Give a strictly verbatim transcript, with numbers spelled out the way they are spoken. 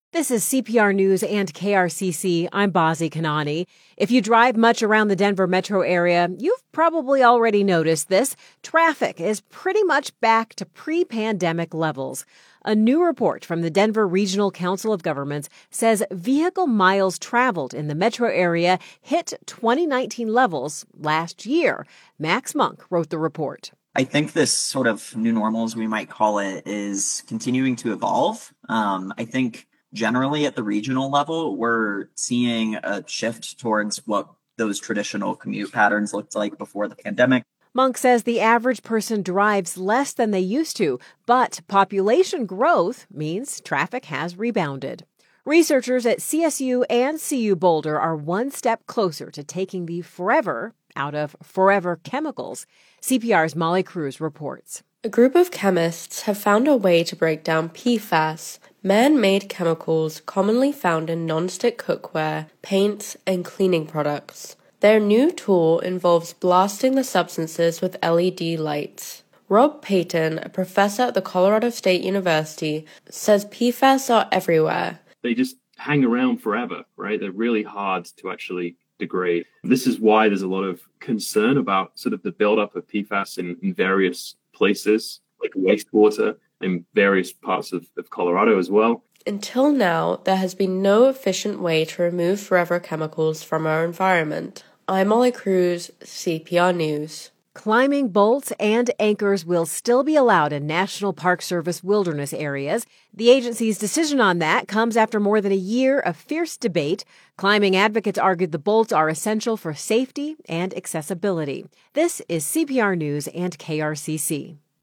This is C P R News and K R C C. I'm Bazi Kanani. If you drive much around the Denver metro area, you've probably already noticed this. Traffic is pretty much back to pre-pandemic levels. A new report from the Denver Regional Council of Governments says vehicle miles traveled in the metro area hit twenty nineteen levels last year. Max Monk wrote the report. I think this sort of new normal, as we might call it, is continuing to evolve. Um, I think generally at the regional level, we're seeing a shift towards what those traditional commute patterns looked like before the pandemic. Monk says the average person drives less than they used to, but population growth means traffic has rebounded. Researchers at C S U and C U Boulder are one step closer to taking the forever out of forever chemicals. C P R's Molly Cruz reports. A group of chemists have found a way to break down P FAS, man-made chemicals commonly found in non-stick cookware, paints, and cleaning products. Their new tool involves blasting the substances with L E D lights. Rob Payton, a professor at the Colorado State University, says P FAS are everywhere. They just hang around forever, right? They're really hard to actually degrade. This is why there's a lot of concern about sort of the buildup of P FAS in, in various places, like wastewater in various parts of, of Colorado as well. Until now, there has been no efficient way to remove forever chemicals from our environment. I'm Molly Cruz, C P R News. Climbing bolts and anchors will still be allowed in National Park Service wilderness areas. The agency's decision on that comes after more than a year of fierce debate. Climbing advocates argued the bolts are essential for safety and accessibility. This is C P R News and K R C C.